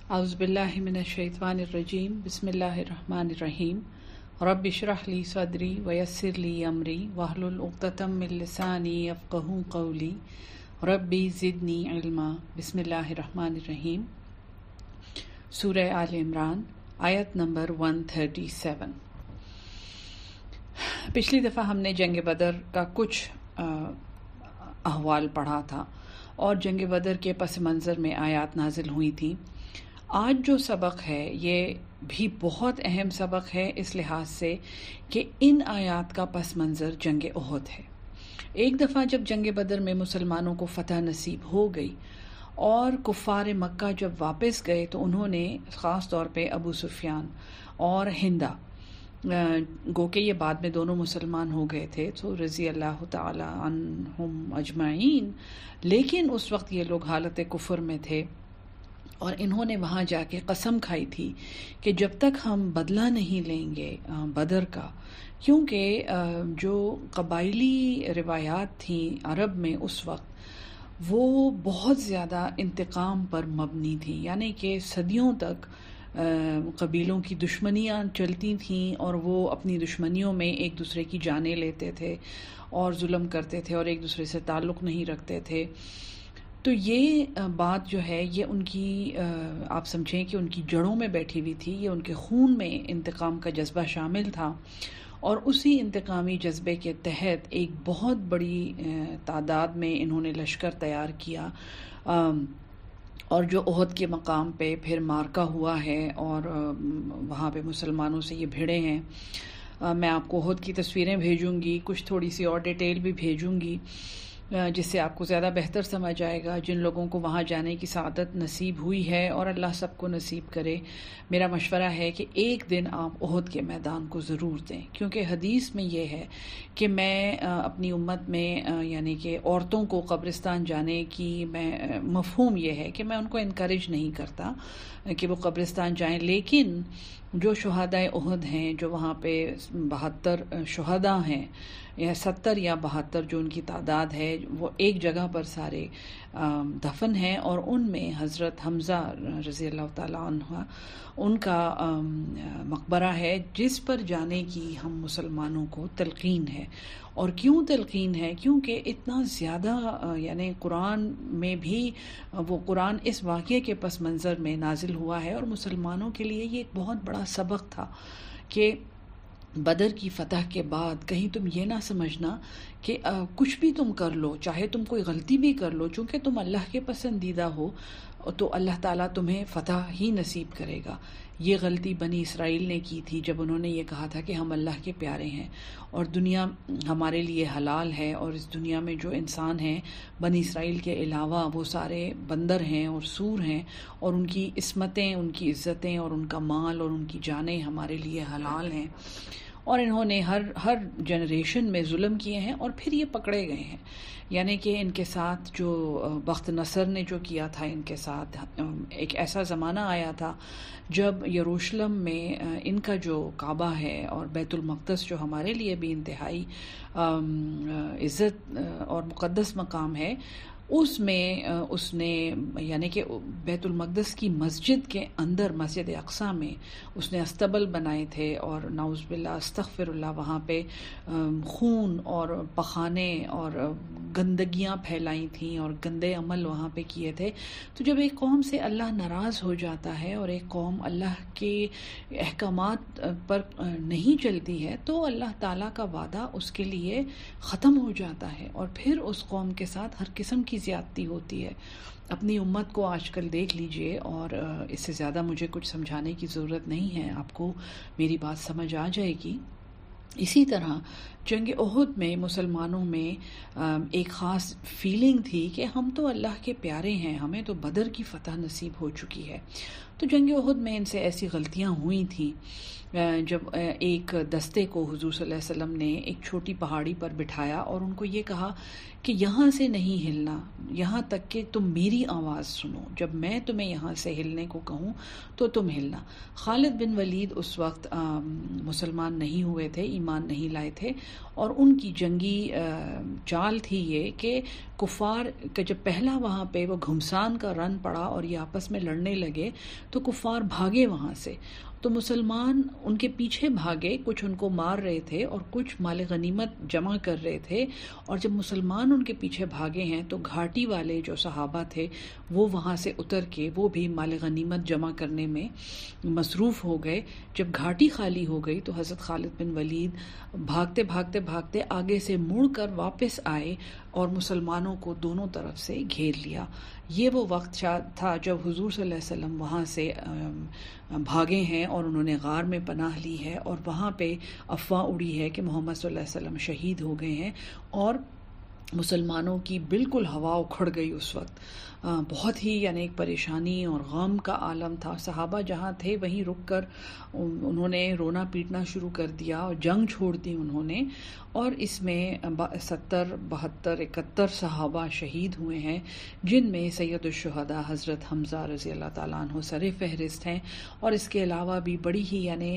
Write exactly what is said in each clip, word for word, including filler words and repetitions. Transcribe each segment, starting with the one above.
اعوذ باللہ من الشیطان الرجیم بسم اللہ الرحمن الرحیم رب اشرح لی صدری ویسر لی امری واحلل عقدۃ من لسانی یفقہوا قولی ربی زدنی علما۔ بسم اللہ الرحمن الرحیم۔ سورہ آل عمران آیت نمبر ایک سو سینتیس۔ پچھلی دفعہ ہم نے جنگ بدر کا کچھ احوال پڑھا تھا اور جنگ بدر کے پس منظر میں آیات نازل ہوئی تھیں۔ آج جو سبق ہے یہ بھی بہت اہم سبق ہے اس لحاظ سے کہ ان آیات کا پس منظر جنگ احد ہے۔ ایک دفعہ جب جنگ بدر میں مسلمانوں کو فتح نصیب ہو گئی اور کفار مکہ جب واپس گئے تو انہوں نے خاص طور پہ ابو سفیان اور ہندا، گو کہ یہ بعد میں دونوں مسلمان ہو گئے تھے تو رضی اللہ تعالی عنہم اجمعین، لیکن اس وقت یہ لوگ حالت کفر میں تھے اور انہوں نے وہاں جا کے قسم کھائی تھی کہ جب تک ہم بدلہ نہیں لیں گے بدر کا، کیونکہ جو قبائلی روایات تھیں عرب میں اس وقت وہ بہت زیادہ انتقام پر مبنی تھیں، یعنی کہ صدیوں تک قبیلوں کی دشمنیاں چلتی تھیں اور وہ اپنی دشمنیوں میں ایک دوسرے کی جانیں لیتے تھے اور ظلم کرتے تھے اور ایک دوسرے سے تعلق نہیں رکھتے تھے۔ تو یہ بات جو ہے یہ ان کی آپ سمجھیں کہ ان کی جڑوں میں بیٹھی ہوئی تھی، یہ ان کے خون میں انتقام کا جذبہ شامل تھا، اور اسی انتقامی جذبے کے تحت ایک بہت بڑی تعداد میں انہوں نے لشکر تیار کیا، اور جو احد کے مقام پہ پھر مارکا ہوا ہے اور وہاں پہ مسلمانوں سے یہ بھیڑے ہیں۔ میں آپ کو احد کی تصویریں بھیجوں گی، کچھ تھوڑی سی اور ڈیٹیل بھی بھیجوں گی جس سے آپ کو زیادہ بہتر سمجھ آئے گا۔ جن لوگوں کو وہاں جانے کی سعادت نصیب ہوئی ہے اور اللہ سب کو نصیب کرے، میرا مشورہ ہے کہ ایک دن آپ احد کے میدان کو ضرور دیں، کیونکہ حدیث میں یہ ہے کہ میں اپنی امت میں یعنی کہ عورتوں کو قبرستان جانے کی میں مفہوم یہ ہے کہ میں ان کو انکریج نہیں کرتا کہ وہ قبرستان جائیں، لیکن جو شہدائے احد ہیں، جو وہاں پہ بہتر شہداء ہیں یا ستر یا بہتر جو ان کی تعداد ہے، وہ ایک جگہ پر سارے دفن ہیں، اور ان میں حضرت حمزہ رضی اللہ تعالیٰ عنہ ان کا مقبرہ ہے جس پر جانے کی ہم مسلمانوں کو تلقین ہے۔ اور کیوں تلقین ہے؟ کیونکہ اتنا زیادہ یعنی قرآن میں بھی وہ قرآن اس واقعے کے پس منظر میں نازل ہوا ہے، اور مسلمانوں کے لیے یہ ایک بہت بڑا سبق تھا کہ بدر کی فتح کے بعد کہیں تم یہ نہ سمجھنا کہ کچھ بھی تم کر لو، چاہے تم کوئی غلطی بھی کر لو، چونکہ تم اللہ کے پسندیدہ ہو تو اللہ تعالیٰ تمہیں فتح ہی نصیب کرے گا۔ یہ غلطی بنی اسرائیل نے کی تھی جب انہوں نے یہ کہا تھا کہ ہم اللہ کے پیارے ہیں اور دنیا ہمارے لیے حلال ہے، اور اس دنیا میں جو انسان ہیں بنی اسرائیل کے علاوہ وہ سارے بندر ہیں اور سور ہیں، اور ان کی عصمتیں، ان کی عزتیں اور ان کا مال اور ان کی جانیں ہمارے لیے حلال ہیں۔ اور انہوں نے ہر ہر جنریشن میں ظلم کیے ہیں اور پھر یہ پکڑے گئے ہیں، یعنی کہ ان کے ساتھ جو بخت نصر نے جو کیا تھا، ان کے ساتھ ایک ایسا زمانہ آیا تھا جب یروشلم میں ان کا جو کعبہ ہے اور بیت المقدس جو ہمارے لیے بھی انتہائی عزت اور مقدس مقام ہے، اس میں اس نے یعنی کہ بیت المقدس کی مسجد کے اندر مسجد اقصیٰ میں اس نے استبل بنائے تھے، اور نعوذ باللہ استغفر اللہ وہاں پہ خون اور پخانے اور گندگیاں پھیلائی تھیں اور گندے عمل وہاں پہ کیے تھے۔ تو جب ایک قوم سے اللہ ناراض ہو جاتا ہے اور ایک قوم اللہ کے احکامات پر نہیں چلتی ہے تو اللہ تعالیٰ کا وعدہ اس کے لیے ختم ہو جاتا ہے، اور پھر اس قوم کے ساتھ ہر قسم کی زیادتی ہوتی ہے۔ اپنی امت کو آج کل دیکھ لیجئے، اور اس سے زیادہ مجھے کچھ سمجھانے کی ضرورت نہیں ہے، آپ کو میری بات سمجھ آ جائے گی۔ اسی طرح جنگ احد میں مسلمانوں میں ایک خاص فیلنگ تھی کہ ہم تو اللہ کے پیارے ہیں، ہمیں تو بدر کی فتح نصیب ہو چکی ہے۔ تو جنگ احد میں ان سے ایسی غلطیاں ہوئی تھیں جب ایک دستے کو حضور صلی اللہ علیہ وسلم نے ایک چھوٹی پہاڑی پر بٹھایا اور ان کو یہ کہا کہ یہاں سے نہیں ہلنا یہاں تک کہ تم میری آواز سنو، جب میں تمہیں یہاں سے ہلنے کو کہوں تو تم ہلنا۔ خالد بن ولید اس وقت مسلمان نہیں ہوئے تھے، ایمان نہیں لائے تھے، اور ان کی جنگی چال تھی یہ کہ کفار کا جب پہلا وہاں پہ وہ گھمسان کا رن پڑا اور یہ آپس میں لڑنے لگے تو کفار بھاگے وہاں سے، تو مسلمان ان کے پیچھے بھاگے، کچھ ان کو مار رہے تھے اور کچھ مال غنیمت جمع کر رہے تھے، اور جب مسلمان ان کے پیچھے بھاگے ہیں تو گھاٹی والے جو صحابہ تھے وہ وہاں سے اتر کے وہ بھی مال غنیمت جمع کرنے میں مصروف ہو گئے۔ جب گھاٹی خالی ہو گئی تو حضرت خالد بن ولید بھاگتے بھاگتے بھاگتے آگے سے مڑ کر واپس آئے اور مسلمانوں کو دونوں طرف سے گھیر لیا۔ یہ وہ وقت تھا جب حضور صلی اللہ علیہ وسلم وہاں سے بھاگے ہیں اور انہوں نے غار میں پناہ لی ہے، اور وہاں پہ افواہ اڑی ہے کہ محمد صلی اللہ علیہ وسلم شہید ہو گئے ہیں، اور مسلمانوں کی بالکل ہوا اکھڑ گئی اس وقت۔ بہت ہی یعنی ایک پریشانی اور غم کا عالم تھا۔ صحابہ جہاں تھے وہیں رک کر انہوں نے رونا پیٹنا شروع کر دیا اور جنگ چھوڑ دی انہوں نے، اور اس میں ستر بہتر اکہتر صحابہ شہید ہوئے ہیں، جن میں سید الشہداء حضرت حمزہ رضی اللہ تعالیٰ عنہ سر فہرست ہیں، اور اس کے علاوہ بھی بڑی ہی یعنی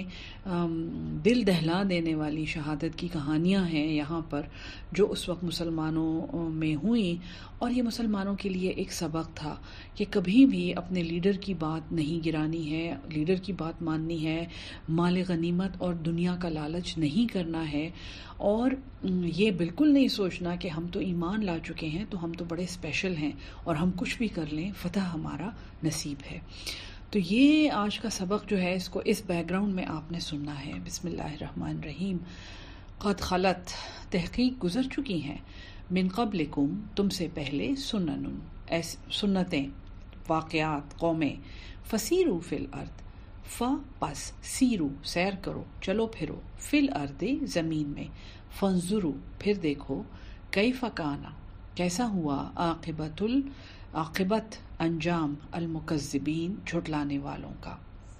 دل دہلا دینے والی شہادت کی کہانیاں ہیں یہاں پر جو اس وقت مسلمانوں میں ہوئیں، اور یہ مسلمانوں کے لیے ایک سبق تھا کہ کبھی بھی اپنے لیڈر کی بات نہیں گرانی ہے، لیڈر کی بات ماننی ہے، مال غنیمت اور دنیا کا لالچ نہیں کرنا ہے، اور یہ بالکل نہیں سوچنا کہ ہم تو ایمان لا چکے ہیں تو ہم تو بڑے اسپیشل ہیں اور ہم کچھ بھی کر لیں فتح ہمارا نصیب ہے۔ تو یہ آج کا سبق جو ہے اس کو اس بیک گراؤنڈ میں آپ نے سننا ہے۔ بسم اللہ الرحمن الرحیم۔ قد خلت، تحقیق گزر چکی ہیں، من قبلکم، تم سے پہلے، سنن، سنتیں، واقعات، قومیں، فسیرو فی الارض، ف پس، سیرو سیر کرو، چلو پھرو، فی الارض زمین میں، فانظرو پھر دیکھو، کیف کان کیسا ہوا، عاقبت ال عاقبت انجام، المکذبین جھٹلانے والوں کا۔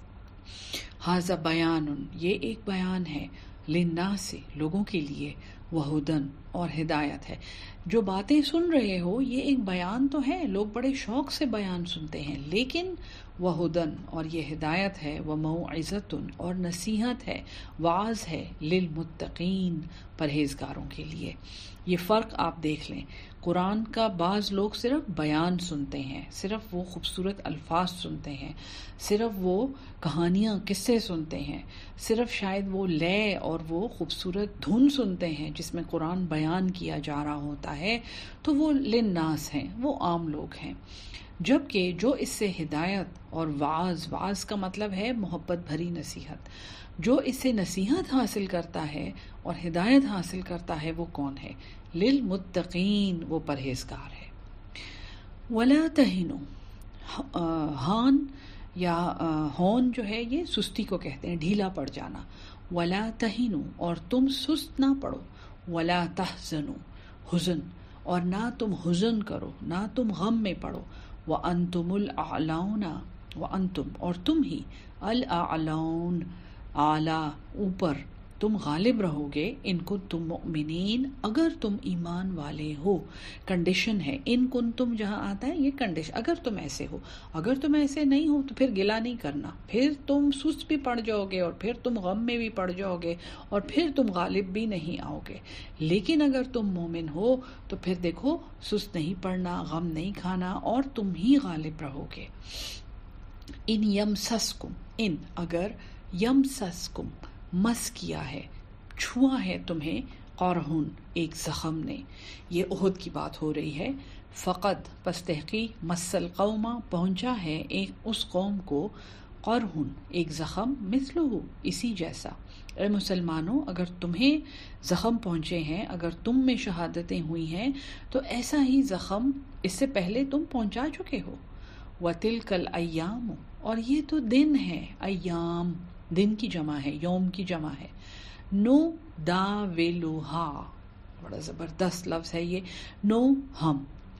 ھذا بیان، یہ ایک بیان ہے، للناس لوگوں کے لیے، وہدن اور ہدایت ہے۔ جو باتیں سن رہے ہو یہ ایک بیان تو ہے، لوگ بڑے شوق سے بیان سنتے ہیں، لیکن وہدن اور یہ ہدایت ہے، وموعظۃ اور نصیحت ہے، وعظ ہے، للمتقین پرہیزگاروں کے لیے۔ یہ فرق آپ دیکھ لیں، قرآن کا بعض لوگ صرف بیان سنتے ہیں، صرف وہ خوبصورت الفاظ سنتے ہیں، صرف وہ کہانیاں قصے سنتے ہیں، صرف شاید وہ لے اور وہ خوبصورت دھن سنتے ہیں جس میں قرآن بیان کیا جا رہا ہوتا ہے، تو وہ للناس ہیں، وہ عام لوگ ہیں۔ جبکہ جو اس سے ہدایت اور وعظ، وعظ کا مطلب ہے محبت بھری نصیحت، جو اس سے نصیحت حاصل کرتا ہے اور ہدایت حاصل کرتا ہے وہ کون ہے؟ للمتقین، وہ پرہیزگار ہے۔ ولا تہنوا، ہان یا ہون جو ہے یہ سستی کو کہتے ہیں، ڈھیلا پڑ جانا۔ ولا تہنوا، اور تم سست نہ پڑو۔ ولا تحزنوا، حزن، اور نہ تم حزن کرو، نہ تم غم میں پڑو۔ وانتم الاعلون، وانتم اور تم ہی، الاعلون اعلیٰ، اوپر، تم غالب رہو گے، ان کنتم مؤمنین، اگر تم ایمان والے ہو۔ کنڈیشن ہے، ان کنتم جہاں آتا ہے یہ کنڈیشن، اگر تم ایسے ہو۔ اگر تم ایسے نہیں ہو تو پھر گلہ نہیں کرنا، پھر تم سست بھی پڑ جاؤ گے اور پھر تم غم میں بھی پڑ جاؤ گے اور پھر تم غالب بھی نہیں آؤ گے۔ لیکن اگر تم مومن ہو تو پھر دیکھو سست نہیں پڑنا، غم نہیں کھانا، اور تم ہی غالب رہو گے۔ ان یمسسکم، ان اگر، یمسسکم مس کیا ہے، چھوا ہے تمہیں، قرحن ایک زخم نے، یہ احد کی بات ہو رہی ہے۔ فقد پس تحقیق، مس القوم پہنچا ہے ایک اس قوم کو، قرحن ایک زخم، مثلہ اسی جیسا۔ اے مسلمانوں، اگر تمہیں زخم پہنچے ہیں، اگر تم میں شہادتیں ہوئی ہیں تو ایسا ہی زخم اس سے پہلے تم پہنچا چکے ہو۔ وَتِلْكَ الْأَيَّامُ، اور یہ تو دن ہے، ایام دن کی جمع ہے، یوم کی جمع ہے۔ نو داولوہا، بڑا زبردست لفظ ہے یہ، نو ہم،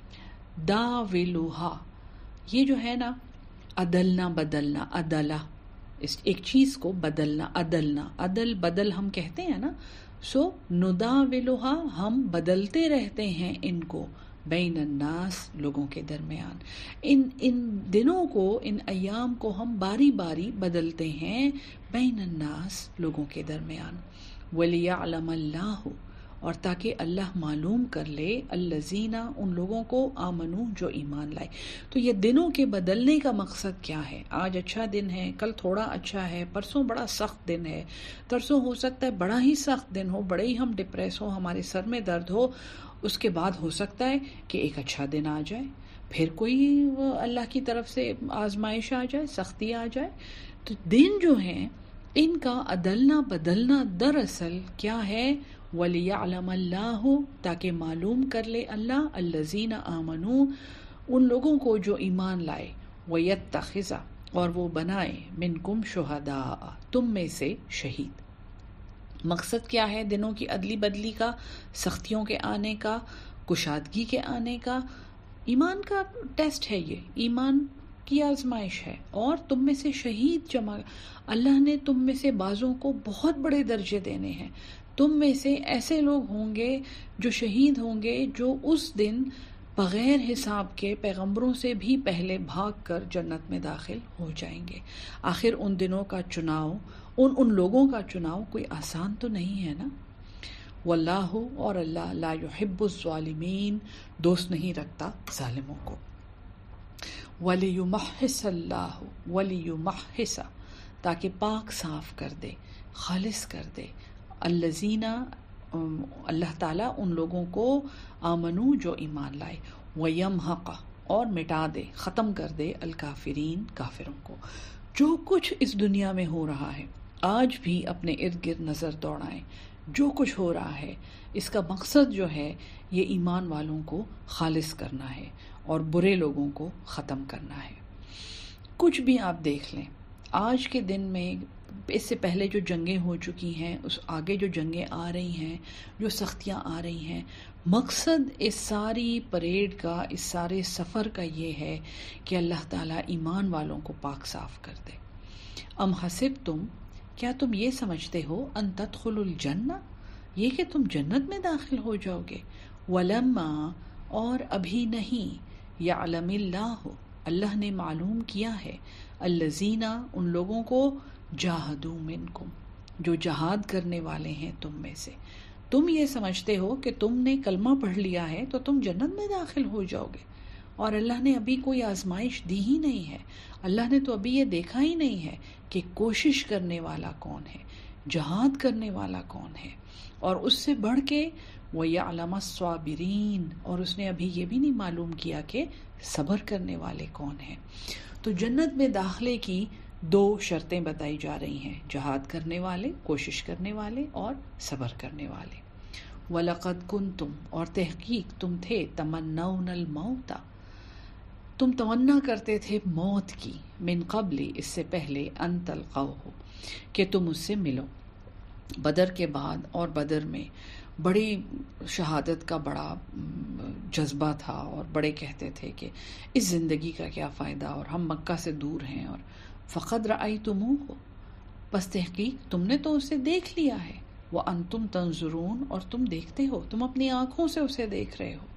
داولوہا یہ جو ہے نا، عدلنا بدلنا، عدلہ اس ایک چیز کو بدلنا، عدلنا، عدل بدل ہم کہتے ہیں نا، سو نداولوہا ہم بدلتے رہتے ہیں ان کو، بین الناس لوگوں کے درمیان، ان ان دنوں کو، ان ایام کو ہم باری باری بدلتے ہیں، بین الناس لوگوں کے درمیان۔ وَلِيَعْلَمَ اللَّهُ، اور تاکہ اللہ معلوم کر لے الذین ان لوگوں کو آمنو جو ایمان لائے۔ تو یہ دنوں کے بدلنے کا مقصد کیا ہے؟ آج اچھا دن ہے، کل تھوڑا اچھا ہے، پرسوں بڑا سخت دن ہے، ترسوں ہو سکتا ہے بڑا ہی سخت دن ہو، بڑے ہی ہم ڈپریس ہو، ہمارے سر میں درد ہو، اس کے بعد ہو سکتا ہے کہ ایک اچھا دن آ جائے، پھر کوئی اللہ کی طرف سے آزمائش آ جائے، سختی آ جائے۔ تو دن جو ہیں ان کا عدلنا بدلنا دراصل کیا ہے؟ وَلِيَعْلَمَ اللَّهُ، تاکہ معلوم کر لے اللہ الَّذِينَ آمَنُوا، ان لوگوں کو جو ایمان لائے، وَيَتَّخِذَ، اور وہ بنائے، مِنْكُمْ شُهَدَاءَ، تم میں سے شہید۔ مقصد کیا ہے دنوں کی ادلی بدلی کا، سختیوں کے آنے کا، کشادگی کے آنے کا؟ ایمان کا ٹیسٹ ہے، یہ ایمان کی آزمائش ہے، اور تم میں سے شہید جمع، اللہ نے تم میں سے بعضوں کو بہت بڑے درجے دینے ہیں۔ تم میں سے ایسے لوگ ہوں گے جو شہید ہوں گے، جو اس دن بغیر حساب کے پیغمبروں سے بھی پہلے بھاگ کر جنت میں داخل ہو جائیں گے۔ آخر ان دنوں کا چناؤ، ان ان لوگوں کا چناؤ کوئی آسان تو نہیں ہے نا۔ واللہ، اور اللہ، لا یحب الظالمین، دوست نہیں رکھتا ظالموں کو۔ وَلِيُمَحِّصَ اللَّهُ، وَلِيُمَحِّصَ، تاکہ پاک صاف کر دے، خالص کر دے، الذین، اللہ تعالیٰ ان لوگوں کو، آمنو جو ایمان لائے، وَيَمْحَقَ، اور مٹا دے، ختم کر دے، الکافرین، کافروں کو۔ جو کچھ اس دنیا میں ہو رہا ہے آج بھی اپنے ارد گرد نظر دوڑائیں، جو کچھ ہو رہا ہے اس کا مقصد جو ہے یہ ایمان والوں کو خالص کرنا ہے اور برے لوگوں کو ختم کرنا ہے۔ کچھ بھی آپ دیکھ لیں، آج کے دن میں اس سے پہلے جو جنگیں ہو چکی ہیں، اس آگے جو جنگیں آ رہی ہیں، جو سختیاں آ رہی ہیں، مقصد اس ساری پریڈ کا، اس سارے سفر کا یہ ہے کہ اللہ تعالیٰ ایمان والوں کو پاک صاف کر دے۔ ام حسبتم، کیا تم یہ سمجھتے ہو، ان تدخلوا الجنہ، یہ کہ تم جنت میں داخل ہو جاؤ گے، ولما، اور ابھی نہیں، یعلم اللہ، اللہ نے معلوم کیا ہے، الذین، ان لوگوں کو، جاہدوا منکم، جو جہاد کرنے والے ہیں تم میں سے۔ تم یہ سمجھتے ہو کہ تم نے کلمہ پڑھ لیا ہے تو تم جنت میں داخل ہو جاؤ گے، اور اللہ نے ابھی کوئی آزمائش دی ہی نہیں ہے، اللہ نے تو ابھی یہ دیکھا ہی نہیں ہے کہ کوشش کرنے والا کون ہے، جہاد کرنے والا کون ہے، اور اس سے بڑھ کے وَيَعْلَمَ الصَّابِرِينَ، اور اس نے ابھی یہ بھی نہیں معلوم کیا کہ صبر کرنے والے کون ہیں۔ تو جنت میں داخلے کی دو شرطیں بتائی جا رہی ہیں، جہاد کرنے والے، کوشش کرنے والے، اور صبر کرنے والے۔ وَلَقَدْ كُنْتُمْ، اور تحقیق تم تھے، تَمَنَّوْنَ الْمَوْتَ، تم تمنا کرتے تھے موت کی، من قبل، اس سے پہلے، ان تلقوہ، کہ تم اس سے ملو۔ بدر کے بعد اور بدر میں بڑی شہادت کا بڑا جذبہ تھا، اور بڑے کہتے تھے کہ اس زندگی کا کیا فائدہ، اور ہم مکہ سے دور ہیں، اور فقد رأیتموہ، بس تحقیق تم نے تو اسے دیکھ لیا ہے، وانتم تنظرون، اور تم دیکھتے ہو، تم اپنی آنکھوں سے اسے دیکھ رہے ہو۔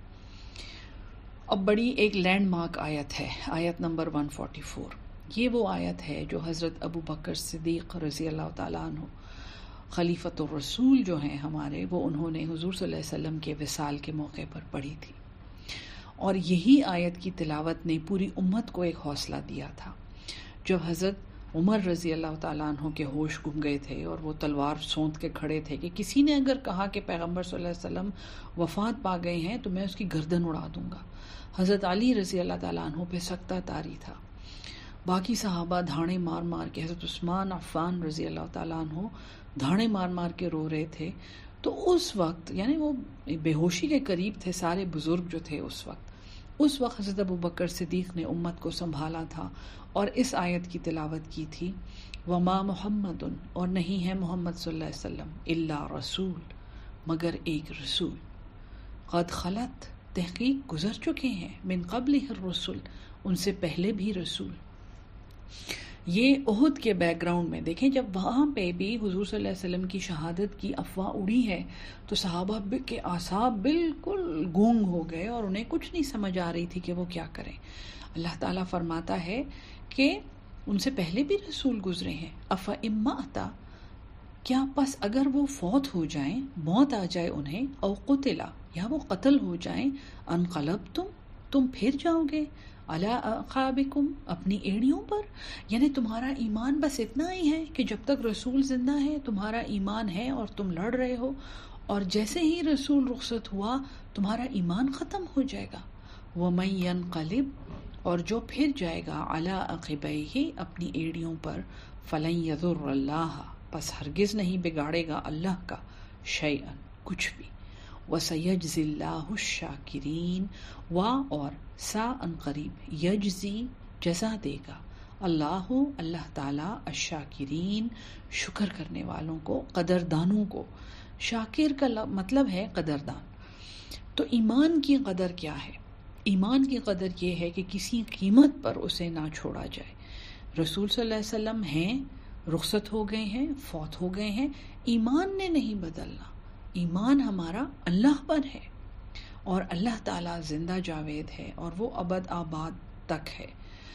اب بڑی ایک لینڈ مارک آیت ہے، آیت نمبر ایک سو چوالیس، یہ وہ آیت ہے جو حضرت ابو بکر صدیق رضی اللہ تعالیٰ عنہ، خلیفۃ الرسول جو ہیں ہمارے، وہ انہوں نے حضور صلی اللہ علیہ وسلم کے وصال کے موقع پر پڑھی تھی، اور یہی آیت کی تلاوت نے پوری امت کو ایک حوصلہ دیا تھا۔ جب حضرت عمر رضی اللہ تعالیٰ عنہ کے ہوش گم گئے تھے اور وہ تلوار سونت کے کھڑے تھے کہ کسی نے اگر کہا کہ پیغمبر صلی اللہ علیہ وسلم وفات پا گئے ہیں تو میں اس کی گردن اڑا دوں گا، حضرت علی رضی اللہ تعالیٰ عنہ پہ سکتہ طاری تھا، باقی صحابہ دھاڑے مار مار کے، حضرت عثمان عفان رضی اللہ تعالیٰ عنہ دھاڑے مار مار کے رو رہے تھے۔ تو اس وقت، یعنی وہ بے ہوشی کے قریب تھے سارے بزرگ جو تھے اس وقت، اس وقت حضرت ابو بکر صدیق نے امت کو سنبھالا تھا اور اس آیت کی تلاوت کی تھی، وما محمد، اور نہیں ہے محمد صلی اللہ علیہ وسلم، الا رسول، مگر ایک رسول، قد خلت، تحقیق گزر چکے ہیں، من قبلہ الرسل، ان سے پہلے بھی رسول۔ یہ احد کے بیک گراؤنڈ میں دیکھیں، جب وہاں پہ بھی حضور صلی اللہ علیہ وسلم کی شہادت کی افواہ اڑی ہے تو صحابہ کے اعصاب بالکل گونگ ہو گئے اور انہیں کچھ نہیں سمجھ آ رہی تھی کہ وہ کیا کریں۔ اللہ تعالیٰ فرماتا ہے کہ ان سے پہلے بھی رسول گزرے ہیں، افا اماتا، کیا پس اگر وہ فوت ہو جائیں، موت آ جائے انہیں، او قتلا یا وہ قتل ہو جائیں، انقلبتم تم پھر جاؤ گے، علی اعقابکم اپنی ایڑیوں پر، یعنی تمہارا ایمان بس اتنا ہی ہے کہ جب تک رسول زندہ ہے تمہارا ایمان ہے اور تم لڑ رہے ہو، اور جیسے ہی رسول رخصت ہوا تمہارا ایمان ختم ہو جائے گا۔ وَمَن يَنقلب اور جو پھر جائے گا، علی عقبیہ اپنی ایڑیوں پر، فلن یضر اللہ پس ہرگز نہیں بگاڑے گا اللہ کا، شیئا کچھ بھی، وَسَيَجْزِي اللَّهُ الشَّاكِرِينَ وا اور سا ان قریب، یجزی جزا دے گا، اللہ اللہ تعالی، الشاکرین شکر کرنے والوں کو، قدردانوں کو۔ شاکر کا مطلب ہے قدردان۔ تو ایمان کی قدر کیا ہے؟ ایمان کی قدر یہ ہے کہ کسی قیمت پر اسے نہ چھوڑا جائے۔ رسول صلی اللہ علیہ وسلم ہیں، رخصت ہو گئے ہیں، فوت ہو گئے ہیں، ایمان نے نہیں بدلنا۔ ایمان ہمارا اللہ پر ہے، اور اللہ تعالیٰ زندہ جاوید ہے، اور وہ ابد آباد تک ہے۔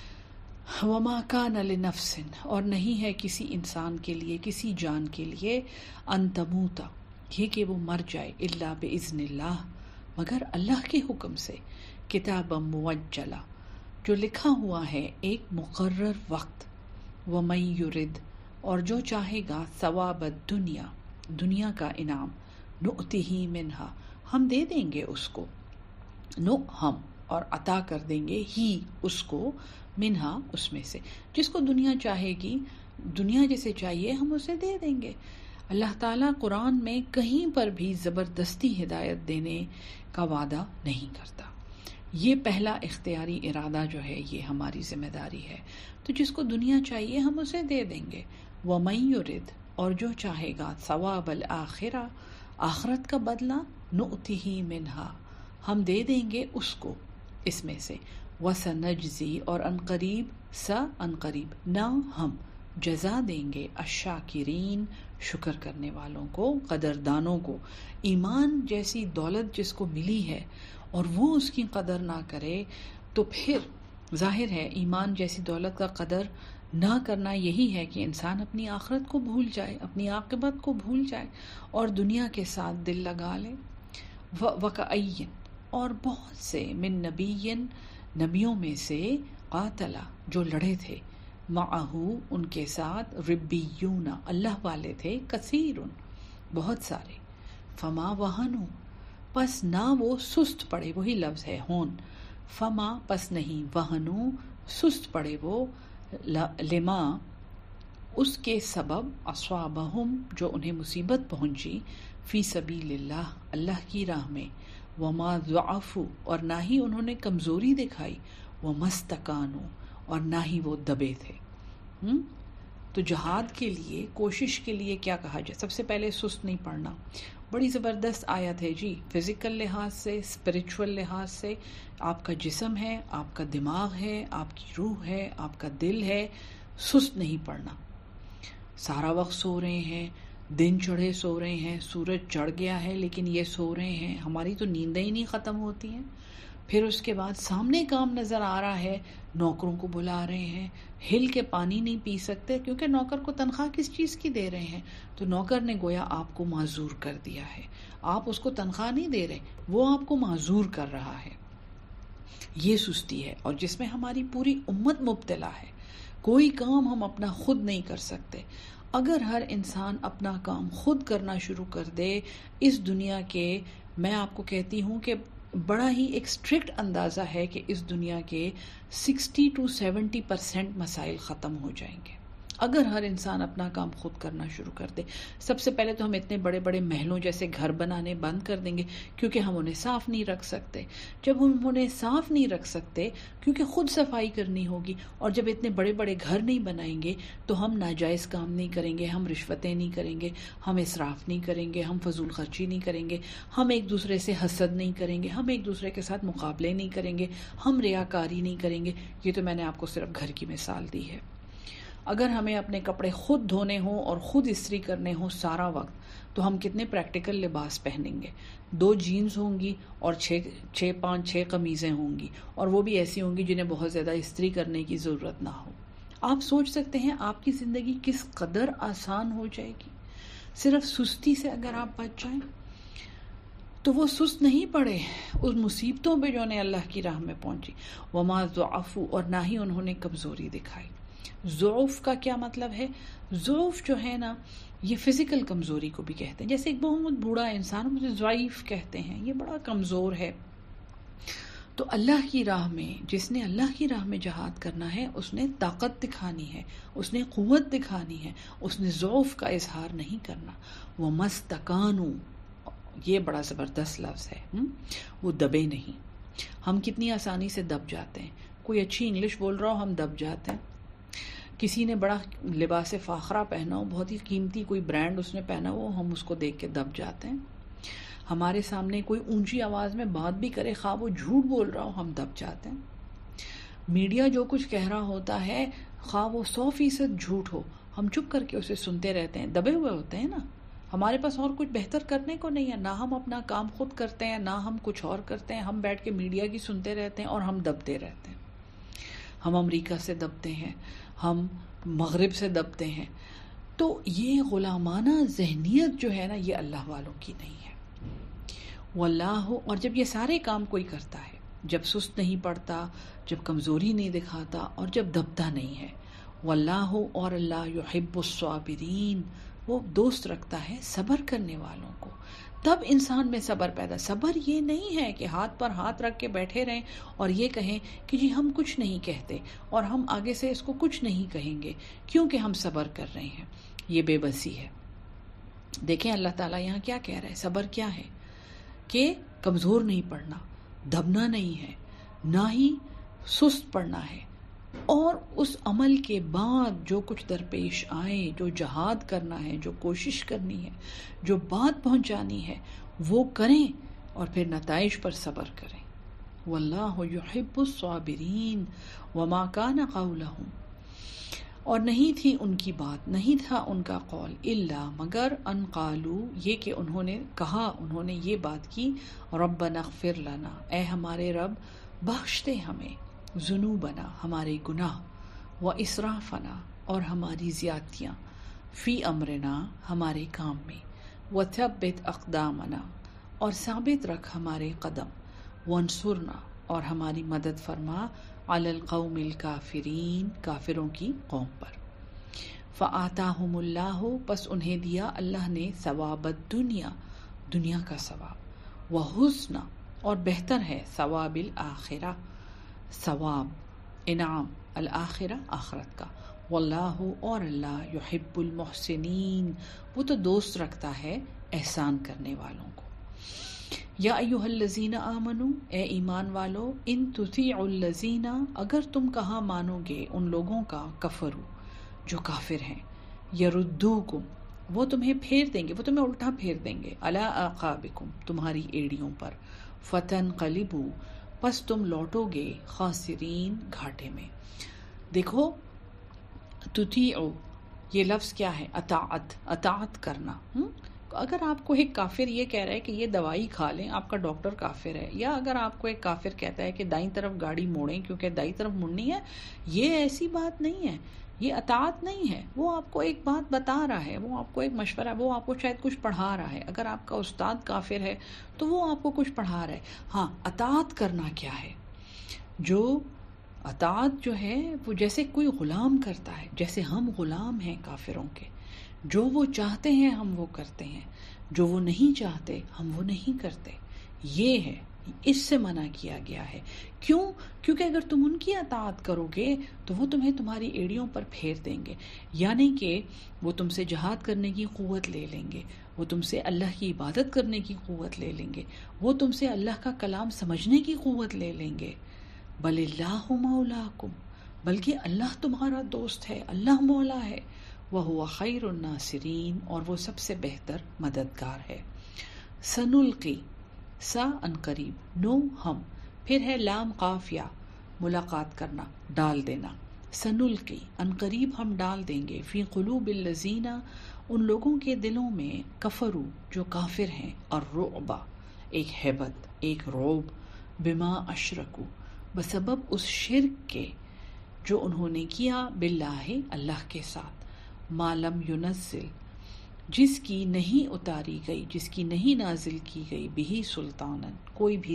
وما کان لنفس اور نہیں ہے کسی انسان کے لیے، کسی جان کے لیے، ان تموتا یہ کہ وہ مر جائے، الا باذن اللہ مگر اللہ کے حکم سے، کتابا موجلا جو لکھا ہوا ہے ایک مقرر وقت، ومن یرد اور جو چاہے گا، ثواب الدنیا دنیا کا انعام، نؤتہ منہا ہم دے دیں گے اس کو، نو ہم اور عطا کر دیں گے، ہی اس کو، منہا اس میں سے، جس کو دنیا چاہے گی، دنیا جسے چاہیے ہم اسے دے دیں گے۔ اللہ تعالیٰ قرآن میں کہیں پر بھی زبردستی ہدایت دینے کا وعدہ نہیں کرتا۔ یہ پہلا اختیاری ارادہ جو ہے یہ ہماری ذمہ داری ہے، تو جس کو دنیا چاہیے ہم اسے دے دیں گے۔ وَمَن یُرِدْ اور جو چاہے گا، ثواب الآخرہ آخرت کا بدلہ، نؤتہ منہا ہم دے دیں گے اس کو اس میں سے، وَسَنَجْزِي اور انقریب، سا انقریب نہ ہم جزا دیں گے، الشاکرین شکر کرنے والوں کو، قدردانوں کو۔ ایمان جیسی دولت جس کو ملی ہے اور وہ اس کی قدر نہ کرے، تو پھر ظاہر ہے ایمان جیسی دولت کا قدر نہ کرنا یہی ہے کہ انسان اپنی آخرت کو بھول جائے، اپنی عاقبت کو بھول جائے اور دنیا کے ساتھ دل لگا لے۔ وَكَأَيٍّ اور بہت سے، من نبی نبیوں میں سے، قاتلا جو لڑے تھے، معہو ان کے ساتھ، ربیون اللہ والے تھے، کثیر بہت سارے، فما وہنوا پس نہ وہ سست پڑے، وہی لفظ ہے ہون، فما پس نہیں، وہنوا سست پڑے وہ، لما اس کے سبب، اصابہم جو انہیں مصیبت پہنچی، فی سبیل اللہ اللہ کی راہ میں، وما ضعفوا اور نہ ہی انہوں نے کمزوری دکھائی، وما استکانوا اور نہ ہی وہ دبے تھے۔ ہم؟ تو جہاد کے لیے، کوشش کے لیے کیا کہا جائے؟ سب سے پہلے سست نہیں پڑنا۔ بڑی زبردست آیت ہے جی، فزیکل لحاظ سے، اسپریچول لحاظ سے، آپ کا جسم ہے، آپ کا دماغ ہے، آپ کی روح ہے، آپ کا دل ہے، سست نہیں پڑنا۔ سارا وقت سو رہے ہیں، دن چڑھے سو رہے ہیں، سورج چڑھ گیا ہے لیکن یہ سو رہے ہیں، ہماری تو نیندیں ہی نہیں ختم ہوتی ہیں۔ پھر اس کے بعد سامنے کام نظر آ رہا ہے، نوکروں کو بلا رہے ہیں، ہل کے پانی نہیں پی سکتے کیونکہ نوکر کو تنخواہ کس چیز کی دے رہے ہیں، تو نوکر نے گویا آپ کو معذور کر دیا ہے، آپ اس کو تنخواہ نہیں دے رہے، وہ آپ کو معذور کر رہا ہے۔ یہ سستی ہے، اور جس میں ہماری پوری امت مبتلا ہے۔ کوئی کام ہم اپنا خود نہیں کر سکتے۔ اگر ہر انسان اپنا کام خود کرنا شروع کر دے اس دنیا کے، میں آپ کو کہتی ہوں کہ بڑا ہی ایک اسٹرکٹ اندازہ ہے کہ اس دنیا کے سکسٹی ٹو سیونٹی پرسینٹ مسائل ختم ہو جائیں گے اگر ہر انسان اپنا کام خود کرنا شروع کر دے۔ سب سے پہلے تو ہم اتنے بڑے بڑے محلوں جیسے گھر بنانے بند کر دیں گے کیونکہ ہم انہیں صاف نہیں رکھ سکتے۔ جب ہم انہیں صاف نہیں رکھ سکتے کیونکہ خود صفائی کرنی ہوگی، اور جب اتنے بڑے بڑے گھر نہیں بنائیں گے تو ہم ناجائز کام نہیں کریں گے، ہم رشوتیں نہیں کریں گے، ہم اسراف نہیں کریں گے، ہم فضول خرچی نہیں کریں گے، ہم ایک دوسرے سے حسد نہیں کریں گے، ہم ایک دوسرے کے ساتھ مقابلے نہیں کریں گے، ہم ریاکاری نہیں کریں گے۔ یہ تو میں نے آپ کو صرف گھر کی مثال دی ہے۔ اگر ہمیں اپنے کپڑے خود دھونے ہوں اور خود استری کرنے ہوں سارا وقت، تو ہم کتنے پریکٹیکل لباس پہنیں گے؟ دو جینز ہوں گی اور چھ چھ پانچ چھ قمیضیں ہوں گی، اور وہ بھی ایسی ہوں گی جنہیں بہت زیادہ استری کرنے کی ضرورت نہ ہو۔ آپ سوچ سکتے ہیں آپ کی زندگی کس قدر آسان ہو جائے گی۔ صرف سستی سے اگر آپ بچ جائیں تو وہ سست نہیں پڑے اس مصیبتوں پہ جو انہیں اللہ کی راہ میں پہنچی. وما ضعفوا، اور نہ ہی انہوں نے کمزوری دکھائی. ضعف کا کیا مطلب ہے؟ ضعف جو ہے نا یہ فزیکل کمزوری کو بھی کہتے ہیں. جیسے ایک بہت بوڑھا انسان مجھے ضعیف کہتے ہیں، یہ بڑا کمزور ہے. تو اللہ کی راہ میں جس نے اللہ کی راہ میں جہاد کرنا ہے اس نے طاقت دکھانی ہے، اس نے قوت دکھانی ہے، اس نے ضعف کا اظہار نہیں کرنا. وہ مستکانو، یہ بڑا زبردست لفظ ہے. وہ دبے نہیں. ہم کتنی آسانی سے دب جاتے ہیں. کوئی اچھی انگلش بول رہا ہو ہم دب جاتے ہیں. کسی نے بڑا لباس فاخرہ پہنا ہو، بہت ہی قیمتی کوئی برانڈ اس نے پہنا ہو، ہم اس کو دیکھ کے دب جاتے ہیں. ہمارے سامنے کوئی اونچی آواز میں بات بھی کرے، خواہ وہ جھوٹ بول رہا ہو، ہم دب جاتے ہیں. میڈیا جو کچھ کہہ رہا ہوتا ہے خواہ وہ سو فیصد جھوٹ ہو، ہم چپ کر کے اسے سنتے رہتے ہیں. دبے ہوئے ہوتے ہیں نا. ہمارے پاس اور کچھ بہتر کرنے کو نہیں ہے، نہ ہم اپنا کام خود کرتے ہیں نہ ہم کچھ اور کرتے ہیں. ہم بیٹھ کے میڈیا کی سنتے رہتے ہیں اور ہم دبتے رہتے ہیں. ہم امریکہ سے دبتے ہیں، ہم مغرب سے دبتے ہیں. تو یہ غلامانہ ذہنیت جو ہے نا یہ اللہ والوں کی نہیں ہے. واللہ، اور جب یہ سارے کام کوئی کرتا ہے، جب سست نہیں پڑتا، جب کمزوری نہیں دکھاتا اور جب دبتا نہیں ہے. واللہ، اور اللہ یحب الصابرین، وہ دوست رکھتا ہے صبر کرنے والوں کو. تب انسان میں صبر پیدا. صبر یہ نہیں ہے کہ ہاتھ پر ہاتھ رکھ کے بیٹھے رہیں اور یہ کہیں کہ جی ہم کچھ نہیں کہتے اور ہم آگے سے اس کو کچھ نہیں کہیں گے کیونکہ ہم صبر کر رہے ہیں. یہ بے بسی ہے. دیکھیں اللہ تعالیٰ یہاں کیا کہہ رہا ہے. صبر کیا ہے کہ کمزور نہیں پڑنا، دبنا نہیں ہے، نہ ہی سست پڑنا ہے، اور اس عمل کے بعد جو کچھ درپیش آئے، جو جہاد کرنا ہے، جو کوشش کرنی ہے، جو بات پہنچانی ہے وہ کریں اور پھر نتائج پر صبر کریں. واللہ یحب الصابرین وما کان قولہم، اور نہیں تھی ان کی بات، نہیں تھا ان کا قول، الا مگر ان قالو، یہ کہ انہوں نے کہا، انہوں نے یہ بات کی، ربنا اغفر لنا، اے ہمارے رب بخش دے ہمیں، ذنوبنا ہمارے گناہ، و اسرافنا اور ہماری زیادتیاں، فی امرنا ہمارے کام میں، و ثبت اقدامنا اور ثابت رکھ ہمارے قدم، وانصرنا اور ہماری مدد فرما، علی القوم الکافرین کافروں کی قوم پر. فآتاہم اللہ، پس انہیں دیا اللہ نے ثواب الدنیا دنیا کا ثواب، وحسن اور بہتر ہے ثواب الآخرہ ثواب انعام الآخرہ آخرت کا. واللہ اور اللہ یحب المحسنین وہ تو دوست رکھتا ہے احسان کرنے والوں کو. یا ایھا الذین آمنو اے ایمان والو، ان تطیعوا الذین اگر تم کہا مانو گے ان لوگوں کا، کفروا جو کافر ہیں، یردوکم وہ تمہیں پھیر دیں گے، وہ تمہیں الٹا پھیر دیں گے، علی اعقابکم تمہاری ایڑیوں پر، فتنقلبوا پس تم لوٹو گے، خاسرین گھاٹے میں. دیکھو تطیعوا یہ لفظ کیا ہے؟ اطاعت، اطاعت کرنا. ہم اگر آپ کو ایک کافر یہ کہہ رہا ہے کہ یہ دوائی کھا لیں، آپ کا ڈاکٹر کافر ہے، یا اگر آپ کو ایک کافر کہتا ہے کہ دائیں طرف گاڑی موڑیں کیونکہ دائیں طرف مڑنی ہے، یہ ایسی بات نہیں ہے، یہ اطاعت نہیں ہے. وہ آپ کو ایک بات بتا رہا ہے، وہ آپ کو ایک مشورہ، وہ آپ کو شاید کچھ پڑھا رہا ہے. اگر آپ کا استاد کافر ہے تو وہ آپ کو کچھ پڑھا رہا ہے. ہاں اطاعت کرنا کیا ہے؟ جو اطاعت جو ہے وہ جیسے کوئی غلام کرتا ہے، جیسے ہم غلام ہیں کافروں کے، جو وہ چاہتے ہیں ہم وہ کرتے ہیں، جو وہ نہیں چاہتے ہم وہ نہیں کرتے. یہ ہے، اس سے منع کیا گیا ہے. کیوں؟ کیونکہ اگر تم ان کی اطاعت کرو گے تو وہ تمہیں تمہاری ایڑیوں پر پھیر دیں گے، یعنی کہ وہ تم سے جہاد کرنے کی قوت لے لیں گے، وہ تم سے اللہ کی عبادت کرنے کی قوت لے لیں گے، وہ تم سے اللہ کا کلام سمجھنے کی قوت لے لیں گے. بل اللہ مولاکم، بلکہ اللہ تمہارا دوست ہے، اللہ مولا ہے. وَهُوَ خَيْرُ النَّاصِرِينَ اور وہ سب سے بہتر مددگار ہے. سنلقی سا ان قریب، نو ہم، پھر ہے لام قافیہ ملاقات کرنا، ڈال دینا. سنلقی ان قریب ہم ڈال دیں گے، فی قلوب الذین ان لوگوں کے دلوں میں، کفروا جو کافر ہیں، الرعب ایک ہیبت، ایک رعب، بما اشرکوا بسبب اس شرک کے جو انہوں نے کیا، باللہ اللہ کے ساتھ، ما لم ینزل جس کی نہیں اتاری گئی، جس کی نہیں نازل کی گئی بہی سلطانن، کوئی بھی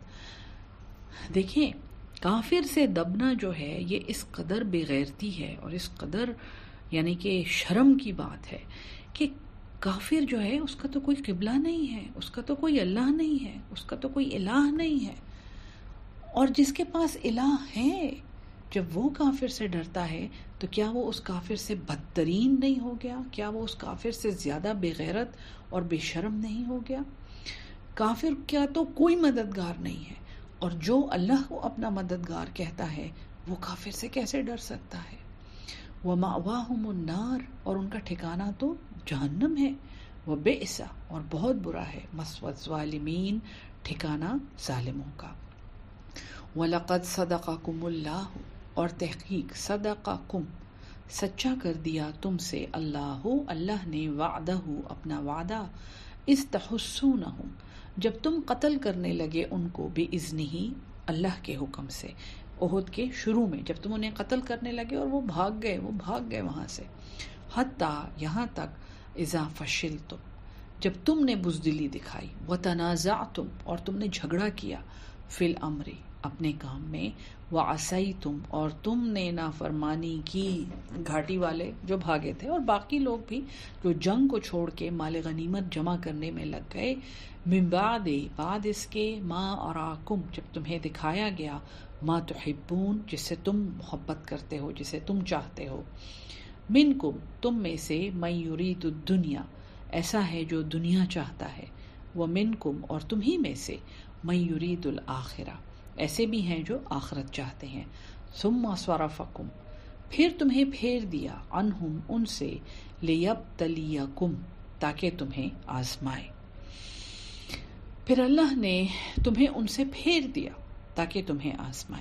سند۔ دیکھیں کافر سے دبنا جو ہے یہ اس قدر بے غیرتی ہے اور اس قدر یعنی کہ شرم کی بات ہے کہ کافر جو ہے اس کا تو کوئی قبلہ نہیں ہے، اس کا تو کوئی اللہ نہیں ہے، اس کا تو کوئی الہ نہیں ہے، اور جس کے پاس الہ ہے جب وہ کافر سے ڈرتا ہے تو کیا وہ اس کافر سے بدترین نہیں ہو گیا؟ کیا وہ اس کافر سے زیادہ بے غیرت اور بے شرم نہیں ہو گیا؟ کافر کیا تو کوئی مددگار نہیں ہے، اور جو اللہ کو اپنا مددگار کہتا ہے وہ کافر سے کیسے ڈر سکتا ہے؟ وَمَأْوَاهُمُ النَّارُ، اور ان کا ٹھکانہ تو جہنم ہے، وَبِئْسَ، اور بہت برا ہے، مَثْوَى الظَّالِمِينَ، ٹھکانہ ظالموں کا۔ وَلَقَدْ صَدَقَكُمُ اللَّهُ، اور تحقیق صدقکم، سچا کر دیا تم سے اللہ اللہ نے وعدہ، اپنا وعدہ، اذ تحسونہم، جب تم قتل کرنے لگے ان کو بِإِذْنِهِ، اللہ کے حکم سے، احد کے شروع میں جب تم انہیں قتل کرنے لگے اور وہ بھاگ گئے وہ بھاگ گئے وہاں سے، حتیٰ یہاں تک، اذا فشلتم، جب تم نے بزدلی دکھائی، وتنازعتم، اور تم نے جھگڑا کیا، فی الامر، اپنے کام میں، وعصیتم، اور تم نے نافرمانی کی، گھاٹی والے جو بھاگے تھے اور باقی لوگ بھی جو جنگ کو چھوڑ کے مال غنیمت جمع کرنے میں لگ گئے، من بعد، بعد اس کے، ما اراکم، جب تمہیں دکھایا گیا، ما تحبون، جس سے تم محبت کرتے ہو، جسے تم چاہتے ہو، منکم، تم میں سے، من یرید الدنیا، ایسا ہے جو دنیا چاہتا ہے، ومنکم، اور تم ہی میں سے، من یرید الآخرہ، ایسے بھی ہیں جو آخرت چاہتے ہیں، ثم صرفکم، پھر تمہیں پھیر دیا، عنہم، ان سے، لیبتلیکم، تاکہ تمہیں آزمائے، پھر اللہ نے تمہیں ان سے پھیر دیا تاکہ تمہیں آزمائے۔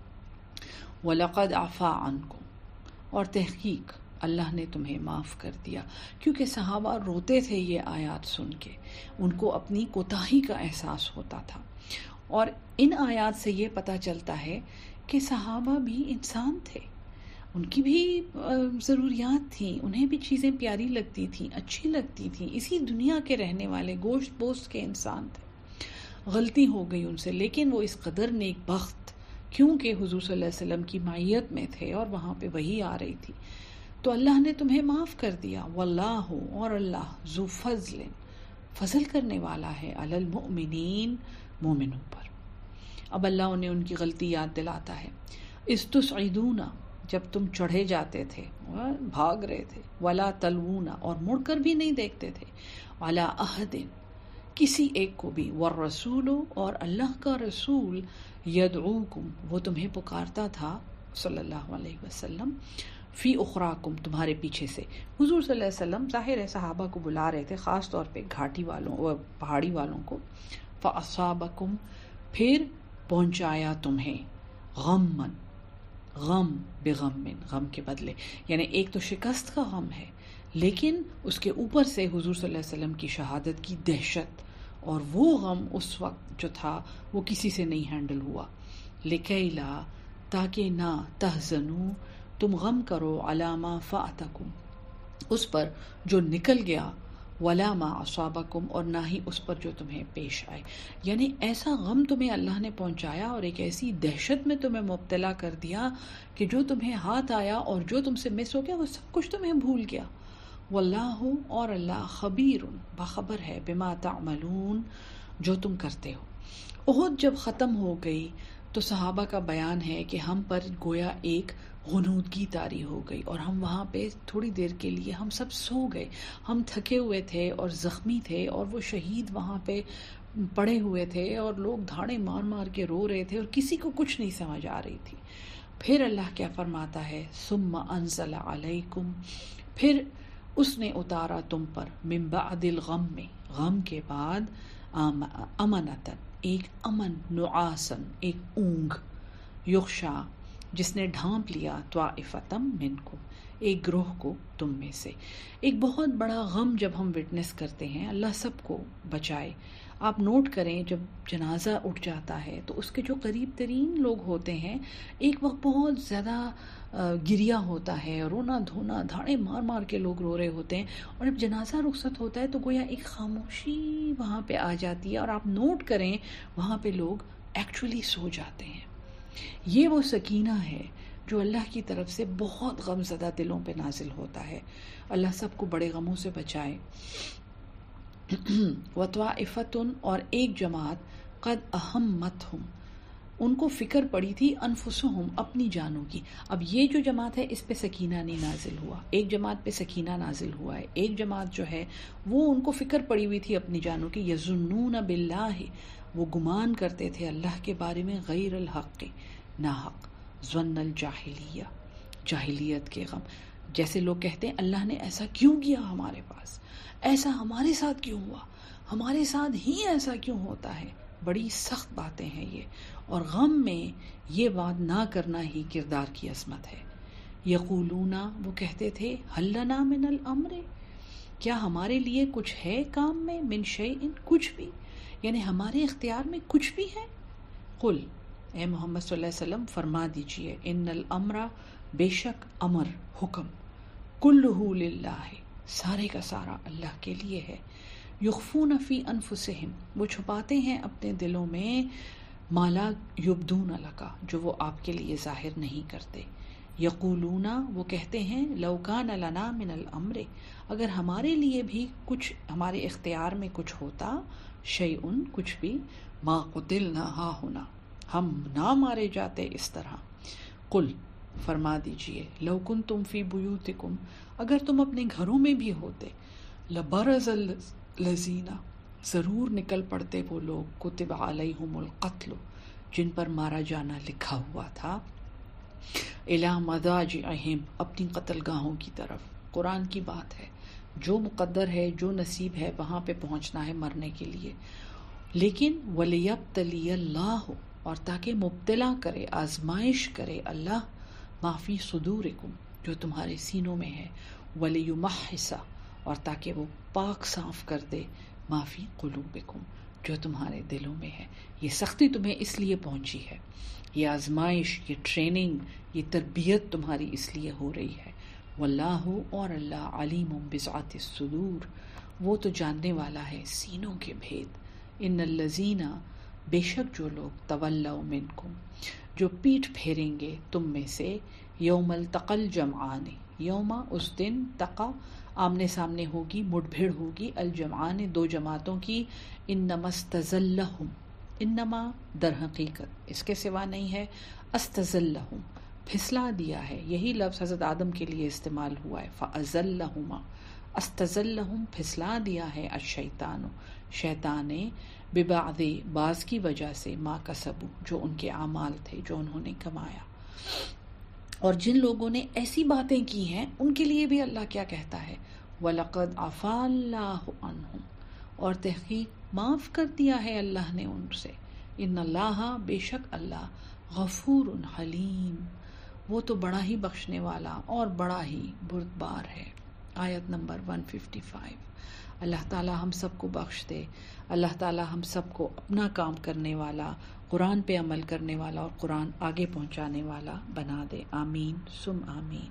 وَلَقَدْ عَفَا عَنْكُمْ، اور تحقیق اللہ نے تمہیں معاف کر دیا، کیونکہ صحابہ روتے تھے یہ آیات سن کے، ان کو اپنی کوتاہی کا احساس ہوتا تھا، اور ان آیات سے یہ پتہ چلتا ہے کہ صحابہ بھی انسان تھے، ان کی بھی ضروریات تھیں، انہیں بھی چیزیں پیاری لگتی تھیں، اچھی لگتی تھیں، اسی دنیا کے رہنے والے گوشت پوست کے انسان تھے، غلطی ہو گئی ان سے، لیکن وہ اس قدر نیک بخت، کیونکہ حضور صلی اللہ علیہ وسلم کی معیت میں تھے اور وہاں پہ وحی آ رہی تھی، تو اللہ نے تمہیں معاف کر دیا، واللہ، اور اللہ، ذو فضل، فضل کرنے والا ہے، علی المؤمنین، مومنوں پر۔ اب اللہ انہیں ان کی غلطی یاد دلاتا ہے، استسعدون، جب تم چڑھے جاتے تھے، بھاگ رہے تھے، ولا تلوون، اور مڑ کر بھی نہیں دیکھتے تھے، علی احد، کسی ایک کو بھی، والرسول، اور اللہ کا رسول، یدعوکم، وہ تمہیں پکارتا تھا، صلی اللہ علیہ وسلم، فی اخراکم، تمہارے پیچھے سے، حضور صلی اللہ علیہ وسلم ظاہر ہے صحابہ کو بلا رہے تھے، خاص طور پہ گھاٹی والوں، پہاڑی والوں کو، فاصابکم، پھر پہنچایا تمہیں، غمن، غم، بغم، غم کے بدلے، یعنی ایک تو شکست کا غم ہے، لیکن اس کے اوپر سے حضور صلی اللہ علیہ وسلم کی شہادت کی دہشت، اور وہ غم اس وقت جو تھا وہ کسی سے نہیں ہینڈل ہوا، لکی لا، تاکہ نہ، تحزنوا، تم غم کرو، علی ما فاتکم، اس پر جو نکل گیا، ولا ما اصابکم، اور نہ ہی اس پر جو تمہیں پیش آئے، یعنی ایسا غم تمہیں اللہ نے پہنچایا اور ایک ایسی دہشت میں تمہیں مبتلا کر دیا کہ جو تمہیں ہاتھ آیا اور جو تم سے مس ہو گیا وہ سب کچھ تمہیں بھول گیا، واللہ، اور اللہ، خبیر، باخبر ہے، بما تعملون، جو تم کرتے ہو۔ احد جب ختم ہو گئی تو صحابہ کا بیان ہے کہ ہم پر گویا ایک غنودگی طاری ہو گئی، اور ہم وہاں پہ تھوڑی دیر کے لیے ہم سب سو گئے، ہم تھکے ہوئے تھے اور زخمی تھے، اور وہ شہید وہاں پہ پڑے ہوئے تھے اور لوگ دھاڑے مار مار کے رو رہے تھے اور کسی کو کچھ نہیں سمجھ آ رہی تھی۔ پھر اللہ کیا فرماتا ہے، ثم انزل علیکم، پھر اس نے اتارا تم پر، من بعد الغم، غم کے بعد، امنتن، ایک امن، نعاسن، ایک اونگ، یغشا، جس نے ڈھانپ لیا، طائفتم منکم، ایک گروہ کو تم میں سے۔ ایک بہت بڑا غم جب ہم وٹنس کرتے ہیں، اللہ سب کو بچائے، آپ نوٹ کریں جب جنازہ اٹھ جاتا ہے تو اس کے جو قریب ترین لوگ ہوتے ہیں ایک وقت بہت زیادہ گریا ہوتا ہے، رونا دھونا دھاڑے مار مار کے لوگ رو رہے ہوتے ہیں، اور جب جنازہ رخصت ہوتا ہے تو گویا ایک خاموشی وہاں پہ آ جاتی ہے، اور آپ نوٹ کریں وہاں پہ لوگ ایکچولی سو جاتے ہیں۔ یہ وہ سکینہ ہے جو اللہ کی طرف سے بہت غم زدہ دلوں پہ نازل ہوتا ہے۔ اللہ سب کو بڑے غموں سے بچائے۔ وَطَائِفَةٌ اور ایک جماعت قد اہمتہم ان کو فکر پڑی تھی انفسہم اپنی جانوں کی۔ اب یہ جو جماعت ہے اس پہ سکینہ نہیں نازل ہوا، ایک جماعت پہ سکینہ نازل ہوا ہے، ایک جماعت جو ہے وہ ان کو فکر پڑی ہوئی تھی اپنی جانوں کی۔ یظنون باللہ وہ گمان کرتے تھے اللہ کے بارے میں غیر الحق ناحق، ظن الجاہلیہ جاہلیت کے غم، جیسے لوگ کہتے ہیں اللہ نے ایسا کیوں کیا ہمارے پاس، ایسا ہمارے ساتھ کیوں ہوا، ہمارے ساتھ ہی ایسا کیوں ہوتا ہے۔ بڑی سخت باتیں ہیں یہ، اور غم میں یہ بات نہ کرنا ہی کردار کی عظمت ہے۔ یقولون وہ کہتے تھے ہل لنا من الامر کیا ہمارے لیے کچھ ہے کام میں، من شیء کچھ بھی، یعنی ہمارے اختیار میں کچھ بھی ہے۔ قل اے محمد صلی اللہ علیہ وسلم فرما دیجئے ان الامر بے شک امر حکم کلہ للہ سارے کا سارا اللہ کے لیے ہے۔ یخفون فی انفسہم وہ چھپاتے ہیں اپنے دلوں میں ما لا یبدون لک جو وہ آپ کے لیے ظاہر نہیں کرتے۔ یقولون وہ کہتے ہیں لو کان لنا من الامر اگر ہمارے لیے بھی کچھ ہمارے اختیار میں کچھ ہوتا، شیئن کچھ بھی، ما قتلنا ہا ہونا ہم نہ مارے جاتے اس طرح۔ قل فرما دیجئے لو کنتم فی بیوتکم اگر تم اپنے گھروں میں بھی ہوتے، لبرز الذین ضرور نکل پڑتے وہ لوگ کتب علیہم القتل جن پر مارا جانا لکھا ہوا تھا، الی مضاجعہم اپنی قتل گاہوں کی طرف۔ قرآن کی بات ہے، جو مقدر ہے جو نصیب ہے وہاں پہ پہنچنا ہے مرنے کے لیے، لیکن وَلِيَبْتَلِيَ اللَّهُ اور تاکہ مبتلا کرے آزمائش کرے اللہ ما فی صدورکم جو تمہارے سینوں میں ہے، وَلِيُمَحِّصَ اور تاکہ وہ پاک صاف کر دے ما فی قلوبکم جو تمہارے دلوں میں ہے۔ یہ سختی تمہیں اس لیے پہنچی ہے، یہ آزمائش، یہ ٹریننگ، یہ تربیت تمہاری اس لیے ہو رہی ہے۔ واللہ اور اللہ علیم بذات الصدور وہ تو جاننے والا ہے سینوں کے بھید۔ ان الذین بے شک جو لوگ تولوا منکم جو پیٹھ پھیریں گے تم میں سے، یوم التقى الجمعان یوم اس دن تقا آمنے سامنے ہوگی، مٹ بھیڑ ہوگی، الجمعان دو جماعتوں کی، انما استزلہم انما در حقیقت اس کے سوا نہیں ہے، استزلہم پھسلا دیا ہے، یہی لفظ حضرت آدم کے لیے استعمال ہوا ہے، فازلہما استزلہم پھسلا دیا ہے، الشیطان شیطان نے، ببعض بعض کی وجہ سے، ما کسبوا جو ان کے اعمال تھے جو انہوں نے کمایا۔ اور جن لوگوں نے ایسی باتیں کی ہیں ان کے لیے بھی اللہ کیا کہتا ہے، وَلَقَدْ عَفَا اللَّهُ عَنْهُمْ اور تحقیق معاف کر دیا ہے اللہ نے ان سے، ان اللہ بے شک اللہ غفور حلیم وہ تو بڑا ہی بخشنے والا اور بڑا ہی بردبار ہے۔ آیت نمبر ایک سو پچپن۔ اللہ تعالی ہم سب کو بخش دے، اللہ تعالی ہم سب کو اپنا کام کرنے والا، قرآن پہ عمل کرنے والا اور قرآن آگے پہنچانے والا بنا دے، آمین سم آمین۔